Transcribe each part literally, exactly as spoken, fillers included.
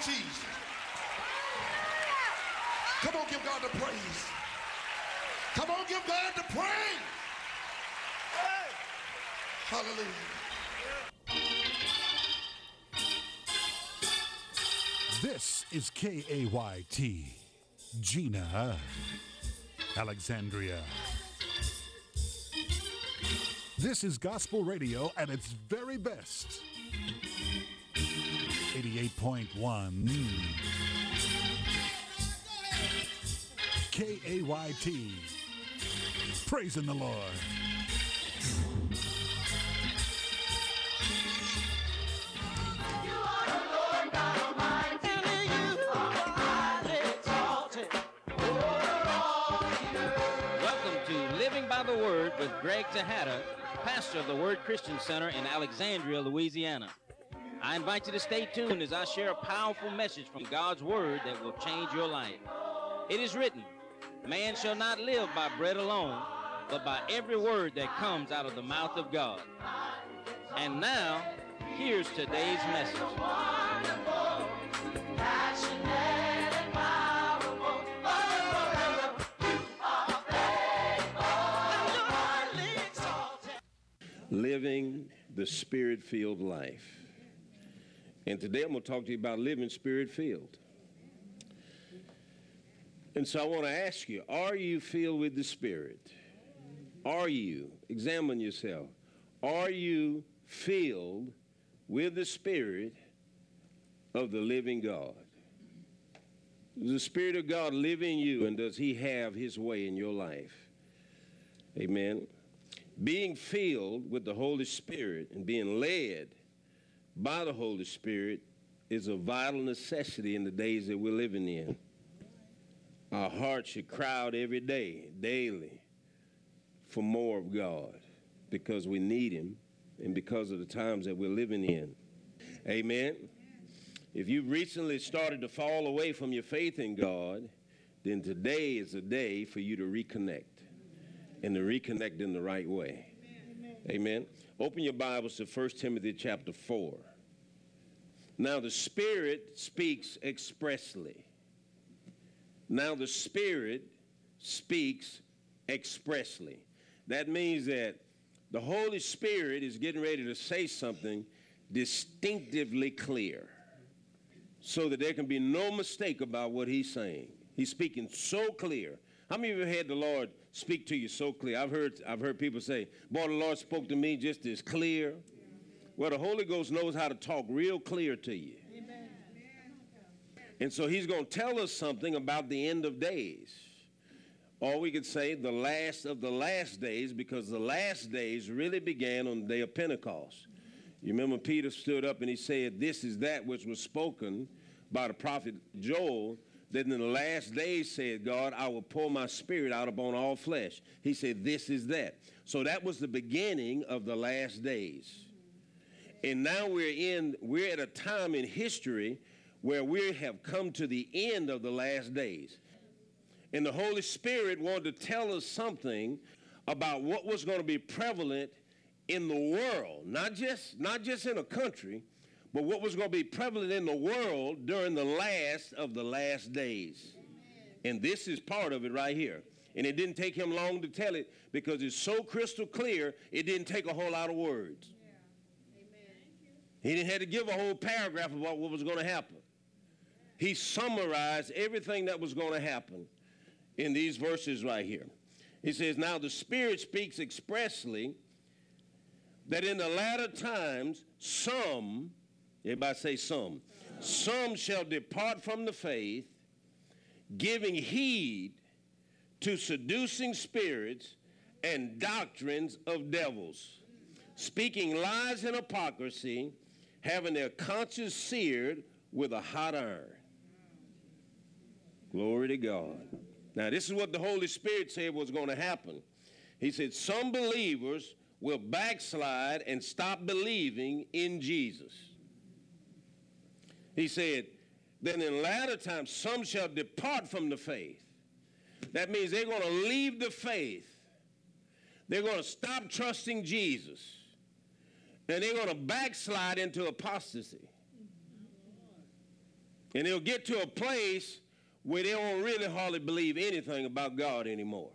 Jesus. Come on, give God the praise. Come on, give God the praise. Hallelujah. This is K A Y T, Gina, Alexandria. This is gospel radio at its very best. eighty-eight point one. K A Y T. Praising the Lord. Welcome to Living by the Word with Greg Tejada, pastor of the Word Christian Center in Alexandria, Louisiana. I invite you to stay tuned as I share a powerful message from God's Word that will change your life. It is written, man shall not live by bread alone, but by every word that comes out of the mouth of God. And now, here's today's message. Living the Spirit-filled life. And today I'm going to talk to you about living Spirit-filled. And so I want to ask you, are you filled with the Spirit? Are you? Examine yourself. Are you filled with the Spirit of the living God? Does the Spirit of God live in you, and does He have His way in your life? Amen. Being filled with the Holy Spirit and being led by the Holy Spirit is a vital necessity in the days that we're living in. Our hearts should cry out every day, daily, for more of God, because we need Him and because of the times that we're living in. Amen. If you've recently started to fall away from your faith in God, then today is a day for you to reconnect. And to reconnect in the right way. Amen. Amen. Open your Bibles to First Timothy chapter four. Now the Spirit speaks expressly. Now the Spirit speaks expressly. That means that the Holy Spirit is getting ready to say something distinctively clear, so that there can be no mistake about what He's saying. He's speaking so clear. How many of you have had the Lord speak to you so clear? I've heard I've heard people say, boy, the Lord spoke to me just as clear. Well, the Holy Ghost knows how to talk real clear to you. Amen. And so He's going to tell us something about the end of days. Or we could say the last of the last days, because the last days really began on the day of Pentecost. You remember Peter stood up and he said, this is that which was spoken by the prophet Joel, that in the last days, said God, I will pour my Spirit out upon all flesh. He said, this is that. So that was the beginning of the last days. And now we're in, we're at a time in history where we have come to the end of the last days. And the Holy Spirit wanted to tell us something about what was going to be prevalent in the world, not just, not just in a country, but what was going to be prevalent in the world during the last of the last days. Amen. And this is part of it right here. And it didn't take him long to tell it, because it's so crystal clear, it didn't take a whole lot of words. Yeah. Amen. He didn't have to give a whole paragraph about what was going to happen. He summarized everything that was going to happen in these verses right here. He says, now the Spirit speaks expressly that in the latter times some, everybody say some. Some shall depart from the faith, giving heed to seducing spirits and doctrines of devils, speaking lies and hypocrisy, having their conscience seared with a hot iron. Glory to God. Now, this is what the Holy Spirit said was going to happen. He said some believers will backslide and stop believing in Jesus. He said, then in latter times, some shall depart from the faith. That means they're going to leave the faith. They're going to stop trusting Jesus. And they're going to backslide into apostasy. And they'll get to a place where they don't really hardly believe anything about God anymore.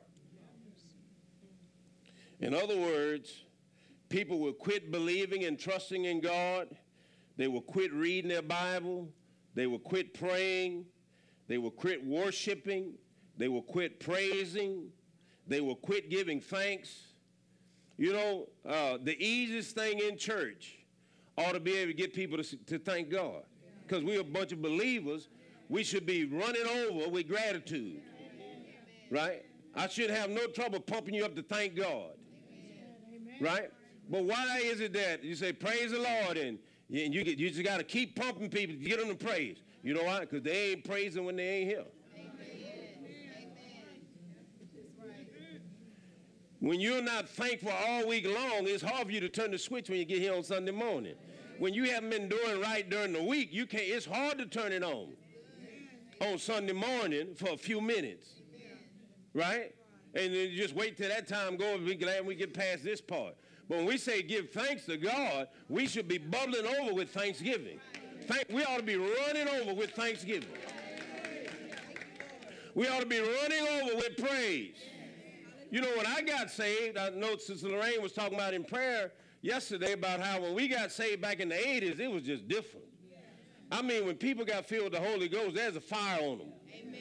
In other words, people will quit believing and trusting in God. They will quit reading their Bible. They will quit praying. They will quit worshiping. They will quit praising. They will quit giving thanks. You know, uh, the easiest thing in church ought to be able to get people to, to thank God. Because we're a bunch of believers. We should be running over with gratitude. Right? I should have no trouble pumping you up to thank God. Right? But why is it that you say, praise the Lord, and, and you, get, you just got to keep pumping people to get them to praise? You know why? Because they ain't praising when they ain't here. When you're not thankful all week long, it's hard for you to turn the switch when you get here on Sunday morning. When you haven't been doing right during the week, you can't. It's hard to turn it on on Sunday morning for a few minutes, right? And then you just wait till that time goes and be glad we get past this part. But when we say give thanks to God, we should be bubbling over with thanksgiving. Thank, we ought to be running over with thanksgiving. We ought to be running over with praise. You know, when I got saved, I know Sister Lorraine was talking about in prayer yesterday about how when we got saved back in the eighties, it was just different. I mean, when people got filled with the Holy Ghost, there's a fire on them. Amen.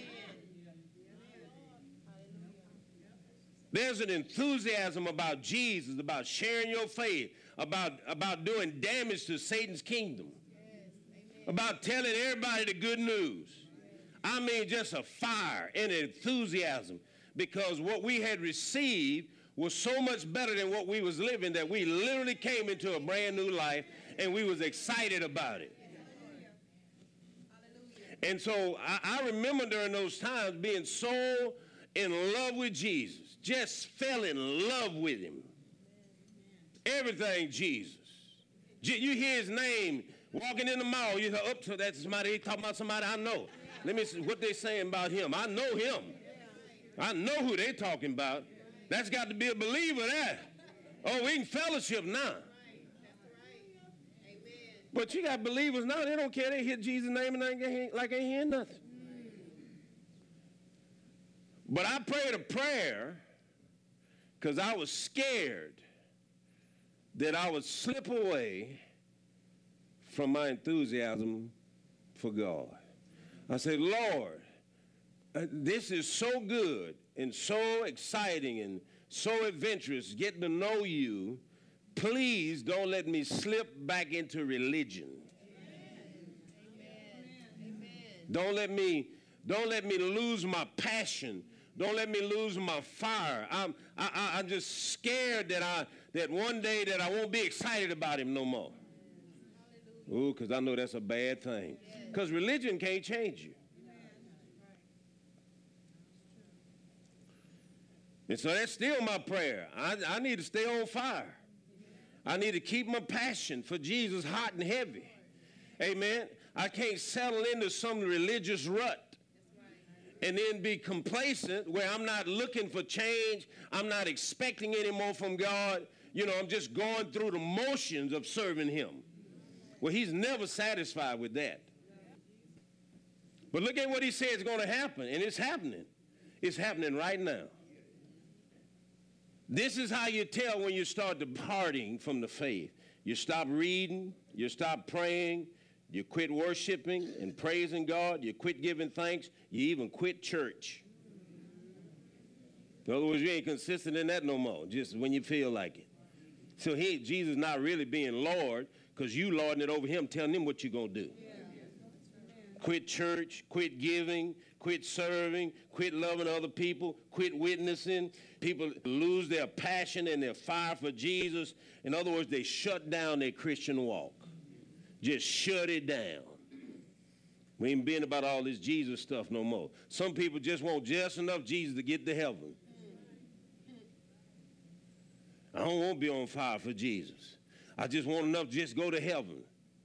There's an enthusiasm about Jesus, about sharing your faith, about, about doing damage to Satan's kingdom, about telling everybody the good news. I mean, just a fire and enthusiasm, because what we had received was so much better than what we was living that we literally came into a brand new life and we was excited about it. And so I, I remember during those times being so in love with Jesus, just fell in love with him. Everything Jesus. You hear his name walking in the mall, you say, up to that's somebody, they talking about somebody I know. Let me see what they saying about him. I know him. I know who they talking about. That's got to be a believer there. Oh, we can fellowship now. But you got believers now, they don't care. They hear Jesus' name and they ain't, like they ain't hearing nothing. But I prayed a prayer because I was scared that I would slip away from my enthusiasm for God. I said, Lord, uh, this is so good and so exciting and so adventurous, getting to know you. Please don't let me slip back into religion. Amen. Amen. Don't let me, don't let me lose my passion. Don't let me lose my fire. I'm, I, I, I'm just scared that I, that one day that I won't be excited about him no more. Ooh, because I know that's a bad thing. Because religion can't change you. And so that's still my prayer. I, I need to stay on fire. I need to keep my passion for Jesus hot and heavy. Amen. I can't settle into some religious rut and then be complacent where I'm not looking for change. I'm not expecting any more from God. You know, I'm just going through the motions of serving him. Well, he's never satisfied with that. But look at what he said is going to happen, and it's happening. It's happening right now. This is how you tell when you start departing from the faith. You stop reading, you stop praying, you quit worshiping and praising God, you quit giving thanks, you even quit church. In other words, you ain't consistent in that no more, just when you feel like it. So he, Jesus not really being Lord, because you lording it over him, telling him what you're going to do. Yeah. Quit church, quit giving, quit serving, quit loving other people, quit witnessing. People lose their passion and their fire for Jesus. In other words, they shut down their Christian walk. Just shut it down. We ain't been about all this Jesus stuff no more. Some people just want just enough Jesus to get to heaven. I don't want to be on fire for Jesus. I just want enough to just go to heaven.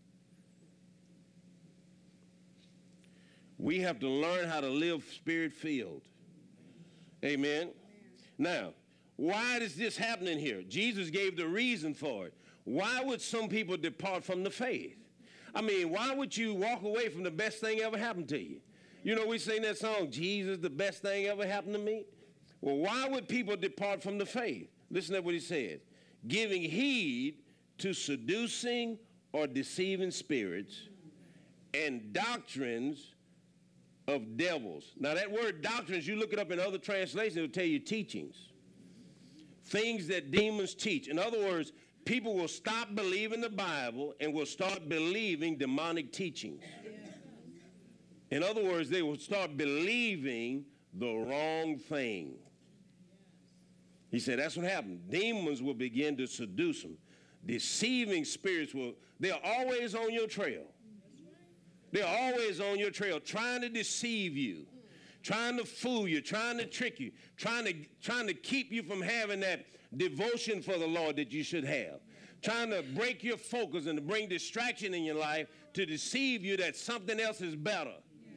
We have to learn how to live spirit-filled. Amen. Now, why is this happening here? Jesus gave the reason for it. Why would some people depart from the faith? I mean, why would you walk away from the best thing ever happened to you? You know, we sing that song, Jesus, the best thing ever happened to me. Well, why would people depart from the faith? Listen to what he said. Giving heed to seducing or deceiving spirits and doctrines of devils. Now, that word doctrines, you look it up in other translations, it'll tell you teachings. Things that demons teach. In other words, people will stop believing the Bible and will start believing demonic teachings. In other words, they will start believing the wrong thing. He said that's what happened. Demons will begin to seduce them. Deceiving spirits will, they're always on your trail. They're always on your trail trying to deceive you, trying to fool you, trying to trick you, trying to, trying to keep you from having that devotion for the Lord that you should have, trying to break your focus and to bring distraction in your life to deceive you that something else is better.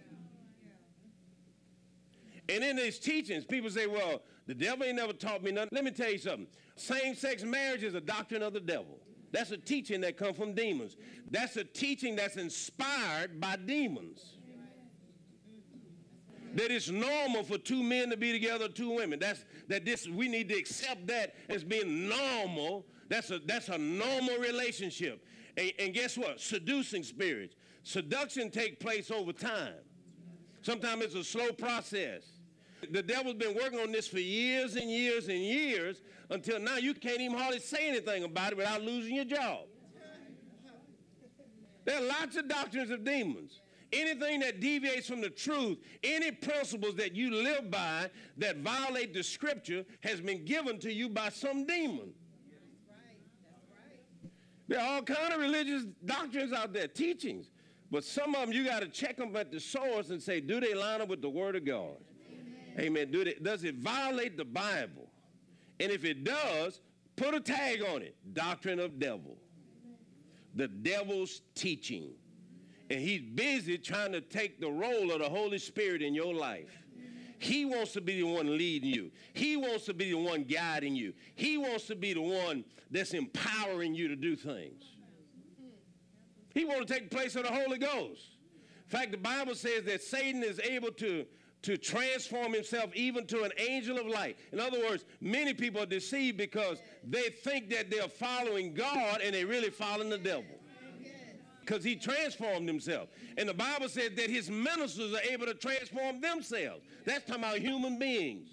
And in these teachings, people say, well, the devil ain't never taught me nothing. Let me tell you something. Same-sex marriage is a doctrine of the devil. That's a teaching that comes from demons. That's a teaching that's inspired by demons. That it's normal for two men to be together, two women. That's that this we need to accept that as being normal. That's a that's a normal relationship. And, and guess what? Seducing spirits. Seduction takes place over time. Sometimes it's a slow process. The devil's been working on this for years and years and years until now you can't even hardly say anything about it without losing your job. There are lots of doctrines of demons. Anything that deviates from the truth, any principles that you live by that violate the scripture has been given to you by some demon. There are all kinds of religious doctrines out there, teachings. But some of them, you got to check them at the source and say, do they line up with the Word of God? Amen. Amen. Do they, does it violate the Bible? And if it does, put a tag on it. Doctrine of devil. The devil's teaching. And he's busy trying to take the role of the Holy Spirit in your life. He wants to be the one leading you. He wants to be the one guiding you. He wants to be the one that's empowering you to do things. He wants to take the place of the Holy Ghost. In fact, the Bible says that Satan is able to, to transform himself even to an angel of light. In other words, many people are deceived because they think that they're following God and they're really following the devil. Because he transformed himself. And the Bible says that his ministers are able to transform themselves. That's talking about human beings.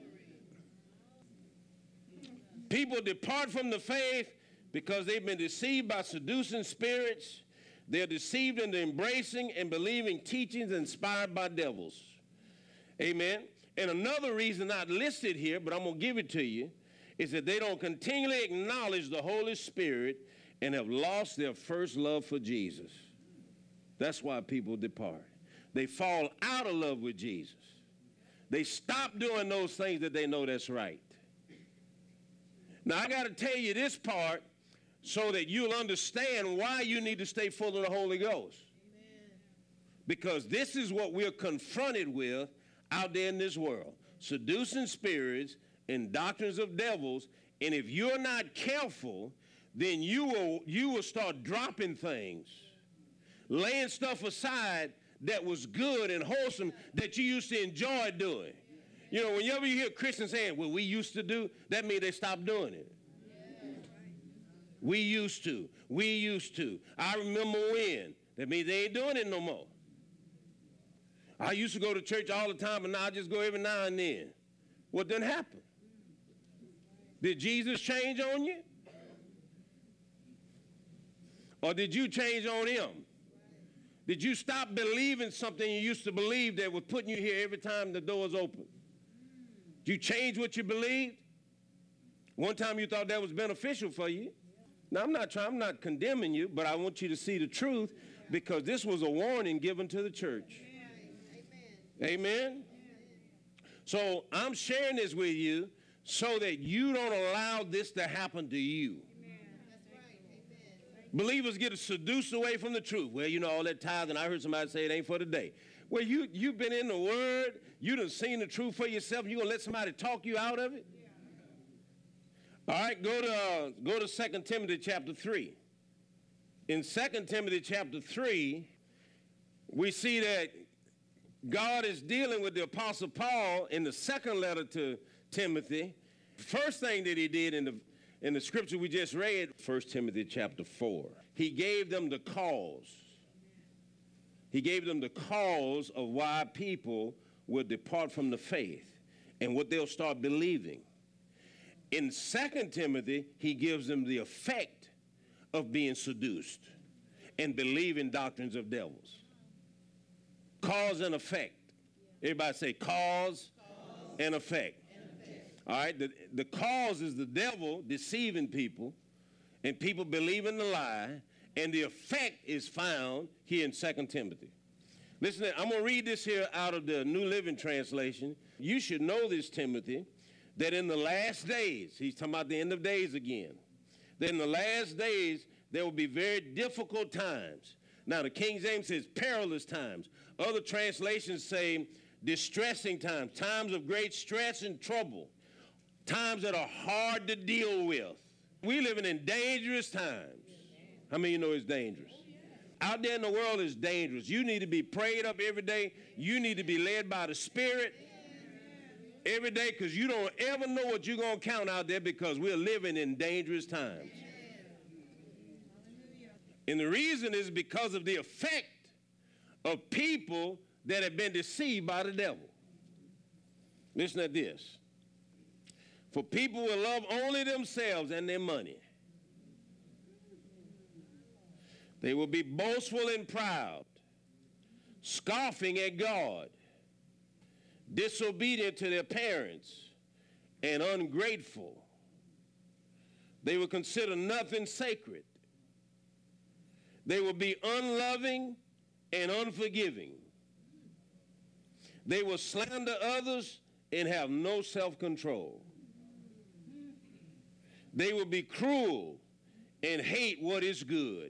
People depart from the faith because they've been deceived by seducing spirits. They're deceived into embracing and believing teachings inspired by devils. Amen. And another reason not listed here, but I'm going to give it to you, is that they don't continually acknowledge the Holy Spirit and have lost their first love for Jesus. That's why people depart. They fall out of love with Jesus. They stop doing those things that they know that's right. Now, I got to tell you this part so that you'll understand why you need to stay full of the Holy Ghost. Amen. Because this is what we're confronted with out there in this world. Seducing spirits and doctrines of devils. And if you're not careful, then you will, you will start dropping things, laying stuff aside that was good and wholesome that you used to enjoy doing. You know, whenever you hear Christians saying, well, we used to do, that means they stopped doing it. We used to. We used to. I remember when. That means they ain't doing it no more. I used to go to church all the time, and now I just go every now and then. What didn't happen? Did Jesus change on you? Or did you change on him? Did you stop believing something you used to believe that was putting you here every time the doors open? Did you change what you believed? One time you thought that was beneficial for you. Now, I'm not trying, I'm not condemning you, but I want you to see the truth because this was a warning given to the church. Amen. Amen. So I'm sharing this with you so that you don't allow this to happen to you. Believers get seduced away from the truth. Well, you know, all that tithing, I heard somebody say it ain't for today. Well, you, you've been in the Word. You done seen the truth for yourself. You going to let somebody talk you out of it? Yeah. All right, go to, uh, go to Second Timothy chapter three. In Second Timothy chapter three, we see that God is dealing with the Apostle Paul in the second letter to Timothy. First thing that he did in the, in the scripture we just read, First Timothy chapter four, he gave them the cause. He gave them the cause of why people will depart from the faith and what they'll start believing. In Second Timothy, he gives them the effect of being seduced and believing doctrines of devils. Cause and effect. Everybody say cause, cause and, effect. and effect. All right, the, the cause is the devil deceiving people and people believing the lie, and the effect is found here in Second Timothy. Listen, I'm going to read this here out of the New Living Translation. You should know this, Timothy, that in the last days, he's talking about the end of days again, that in the last days there will be very difficult times. Now, the King James says perilous times. Other translations say distressing times, times of great stress and trouble, times that are hard to deal with. We're living in dangerous times. How many of you know it's dangerous? Out there in the world is dangerous. You need to be prayed up every day. You need to be led by the Spirit every day, because you don't ever know what you're going to count out there, because we're living in dangerous times. And the reason is because of the effect of people that have been deceived by the devil. Listen to this. For people will love only themselves and their money. They will be boastful and proud, scoffing at God, disobedient to their parents, and ungrateful. They will consider nothing sacred. They will be unloving and unforgiving. They will slander others and have no self-control. They will be cruel and hate what is good.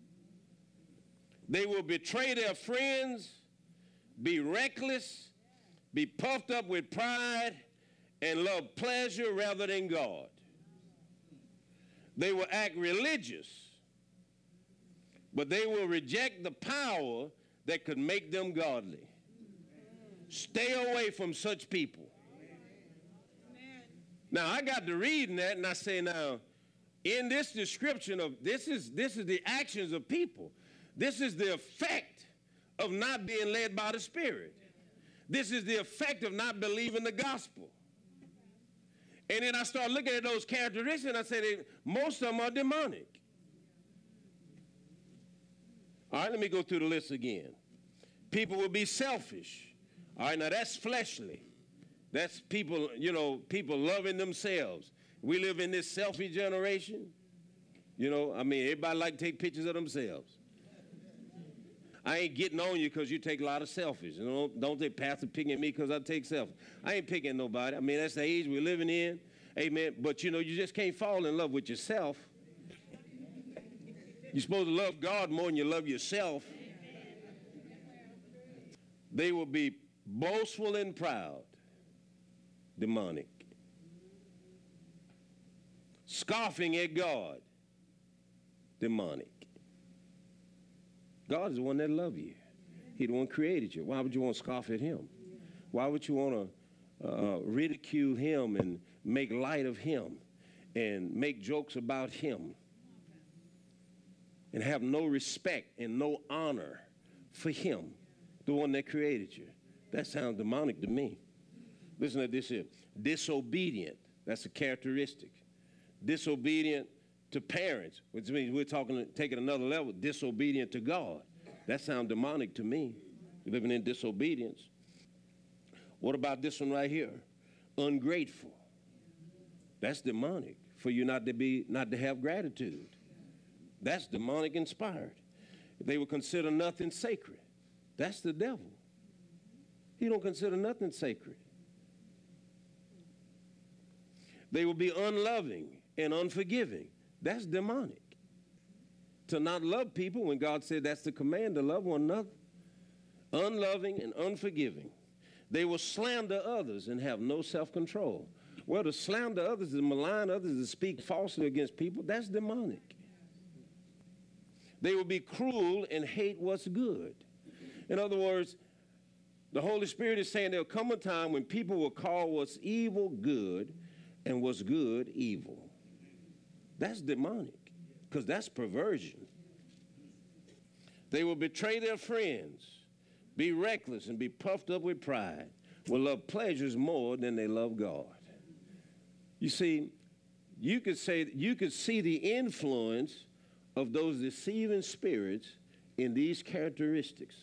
They will betray their friends, be reckless, be puffed up with pride, and love pleasure rather than God. They will act religious, but they will reject the power that could make them godly. Stay away from such people. Now, I got to reading that, and I say, now, in this description of, this is, this is the actions of people. This is the effect of not being led by the Spirit. This is the effect of not believing the gospel. And then I start looking at those characteristics, and I say that most of them are demonic. All right, let me go through the list again. People will be selfish. All right, now that's fleshly. That's people, you know, people loving themselves. We live in this selfie generation. You know, I mean, everybody like to take pictures of themselves. I ain't getting on you because you take a lot of selfies. You know, don't they Pastor picking at me because I take selfies. I ain't picking nobody. I mean, that's the age we're living in. Amen. But, you know, you just can't fall in love with yourself. You're supposed to love God more than you love yourself. They will be boastful and proud. Demonic. Scoffing at God. Demonic. God is the one that loves you. He's the one who created you. Why would you want to scoff at him? Why would you want to uh, ridicule him and make light of him and make jokes about him and have no respect and no honor for him, the one that created you? That sounds demonic to me. Listen to this here. Disobedient. That's a characteristic. Disobedient to parents, which means we're talking, taking another level, disobedient to God. That sounds demonic to me, living in disobedience. What about this one right here? Ungrateful. That's demonic, for you not to be, not to have gratitude. That's demonic inspired. They will consider nothing sacred. That's the devil. He don't consider nothing sacred. They will be unloving and unforgiving. That's demonic. To not love people when God said that's the command, to love one another. Unloving and unforgiving. They will slander others and have no self-control. Well, to slander others, to malign others, to speak falsely against people, that's demonic. They will be cruel and hate what's good. In other words, the Holy Spirit is saying there'll come a time when people will call what's evil good and what's good evil. That's demonic, because that's perversion. They will betray their friends, be reckless, and be puffed up with pride, will love pleasures more than they love God. You see, you could say, you could see the influence of those deceiving spirits in these characteristics.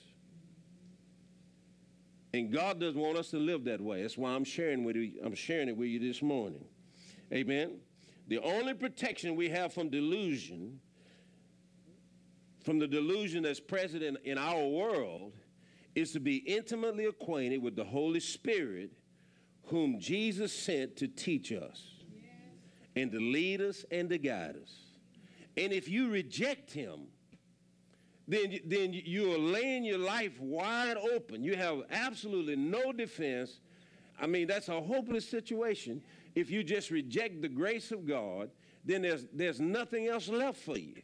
And God doesn't want us to live that way. That's why I'm sharing with you, I'm sharing it with you this morning. Amen. The only protection we have from delusion, from the delusion that's present in, in our world, is to be intimately acquainted with the Holy Spirit, whom Jesus sent to teach us, yes, and to lead us and to guide us. And if you reject him, then, then you are laying your life wide open. You have absolutely no defense. I mean, that's a hopeless situation. If you just reject the grace of God, then there's, there's nothing else left for you.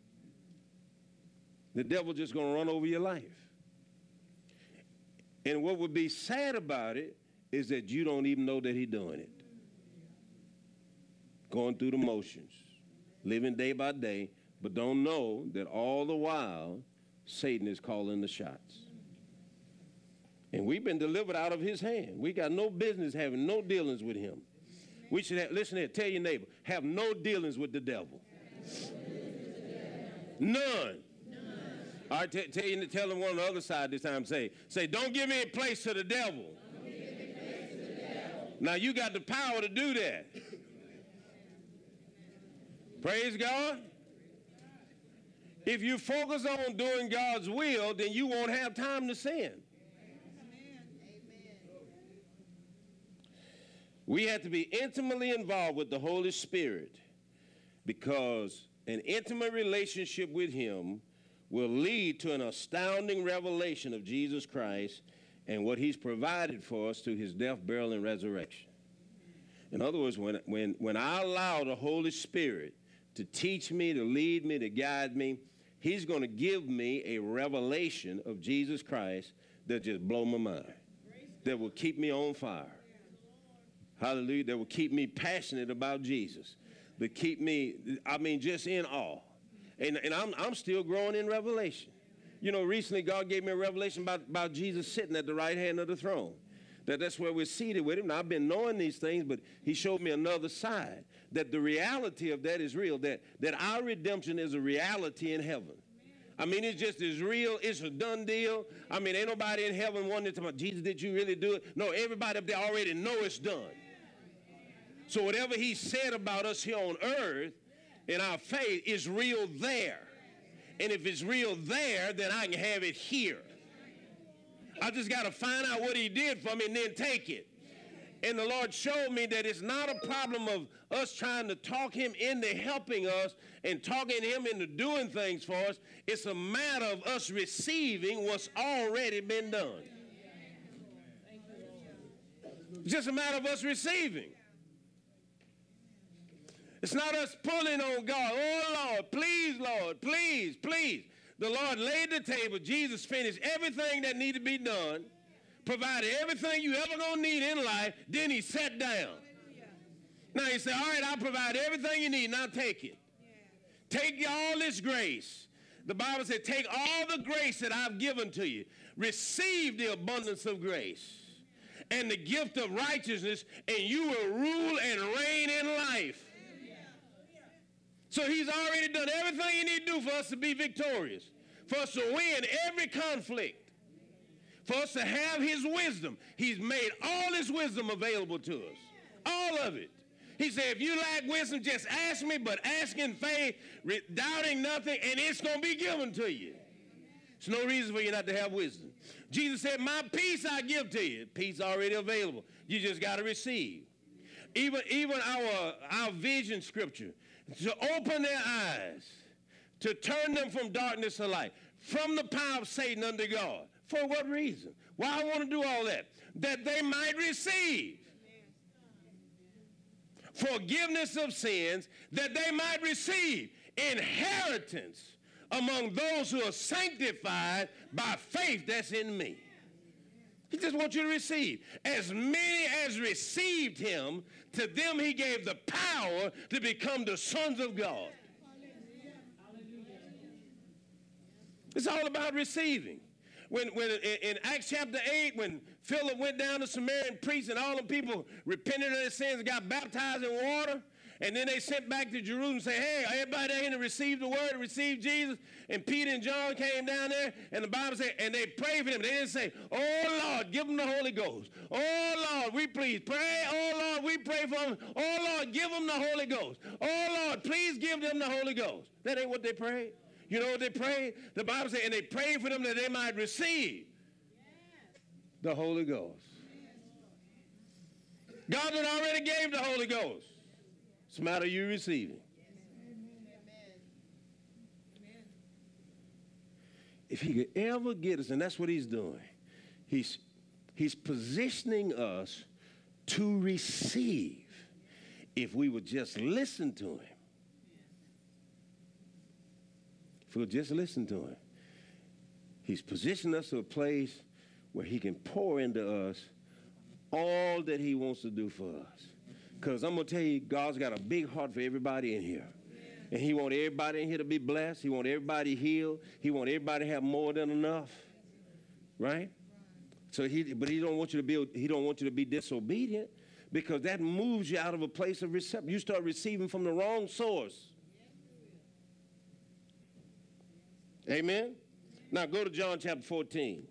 The devil's just going to run over your life. And what would be sad about it is that you don't even know that he's doing it. Going through the motions, living day by day, but don't know that all the while Satan is calling the shots. And we've been delivered out of his hand. We got no business having no dealings with him. We should have, listen here, tell your neighbor, have no dealings with the devil. None. All right, t- tell, you, tell them one on the other side this time. Say, say, don't give any place to the devil. Don't give any place to the devil. Now, you got the power to do that. Praise God. If you focus on doing God's will, then you won't have time to sin. Amen. We have to be intimately involved with the Holy Spirit, because an intimate relationship with him will lead to an astounding revelation of Jesus Christ and what he's provided for us through his death, burial, and resurrection. In other words, when, when, when I allow the Holy Spirit to teach me, to lead me, to guide me, he's going to give me a revelation of Jesus Christ that just blow my mind, that will keep me on fire. Hallelujah. That will keep me passionate about Jesus, that keep me, I mean, just in awe. And, and I'm, I'm still growing in revelation. You know, recently God gave me a revelation about, about Jesus sitting at the right hand of the throne. That that's where we're seated with him. Now, I've been knowing these things, but he showed me another side. That the reality of that is real. That, that our redemption is a reality in heaven. I mean, it's just as real. It's a done deal. I mean, ain't nobody in heaven wondering about, Jesus, did you really do it? No, everybody up there already know it's done. So whatever he said about us here on earth, in our faith, is real there. And if it's real there, then I can have it here. I just got to find out what he did for me and then take it. And the Lord showed me that it's not a problem of us trying to talk him into helping us and talking him into doing things for us. It's a matter of us receiving what's already been done. It's just a matter of us receiving. It's not us pulling on God. Oh, Lord, please, Lord, please, please. The Lord laid the table. Jesus finished everything that needed to be done, provided everything you ever going to need in life. Then he sat down. Now he said, all right, I'll provide everything you need. Now take it. Take all this grace. The Bible said, take all the grace that I've given to you. Receive the abundance of grace and the gift of righteousness, and you will rule and reign in life. So he's already done everything he needs to do for us to be victorious, for us to win every conflict, for us to have his wisdom. He's made all his wisdom available to us, all of it. He said, if you lack wisdom, just ask me, but ask in faith, doubting nothing, and it's going to be given to you. There's no reason for you not to have wisdom. Jesus said, my peace I give to you. Peace already available. You just got to receive. Even, even our, our vision scripture, to open their eyes, to turn them from darkness to light, from the power of Satan unto God. For what reason? Why I want to do all that? That they might receive forgiveness of sins, that they might receive inheritance among those who are sanctified by faith that's in me. He just wants you to receive. As many as received him, to them he gave the power to become the sons of God. It's all about receiving. When, when in, in Acts chapter eight, when Philip went down to Samaria and preached, and all the people repented of their sins and got baptized in water, and then they sent back to Jerusalem and say, hey, everybody there to receive the word, receive Jesus. And Peter and John came down there, and the Bible said, and they prayed for them. They didn't say, oh, Lord, give them the Holy Ghost. Oh, Lord, we please pray. Oh, Lord, we pray for them. Oh, Lord, give them the Holy Ghost. Oh, Lord, please give them the Holy Ghost. That ain't what they prayed. You know what they prayed? The Bible said, and they prayed for them that they might receive the Holy Ghost. God had already gave the Holy Ghost. It's a matter of you receiving. If he could ever get us, and that's what he's doing, he's, he's positioning us to receive if we would just listen to him. If we'll just listen to him. He's positioned us to a place where he can pour into us all that he wants to do for us. Because I'm going to tell you, God's got a big heart for everybody in here. And he wants everybody in here to be blessed. He wants everybody healed. He wants everybody to have more than enough. Right? So he, but he don't want you to be, he don't want you to be disobedient, because that moves you out of a place of reception. You start receiving from the wrong source. Amen? Now go to John chapter fourteen.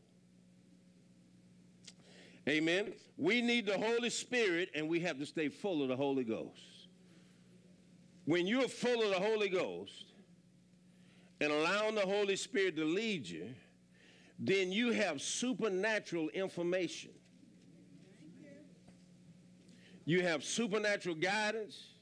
Amen? We need the Holy Spirit, and we have to stay full of the Holy Ghost. When you're full of the Holy Ghost and allowing the Holy Spirit to lead you, then you have supernatural information. You have supernatural guidance.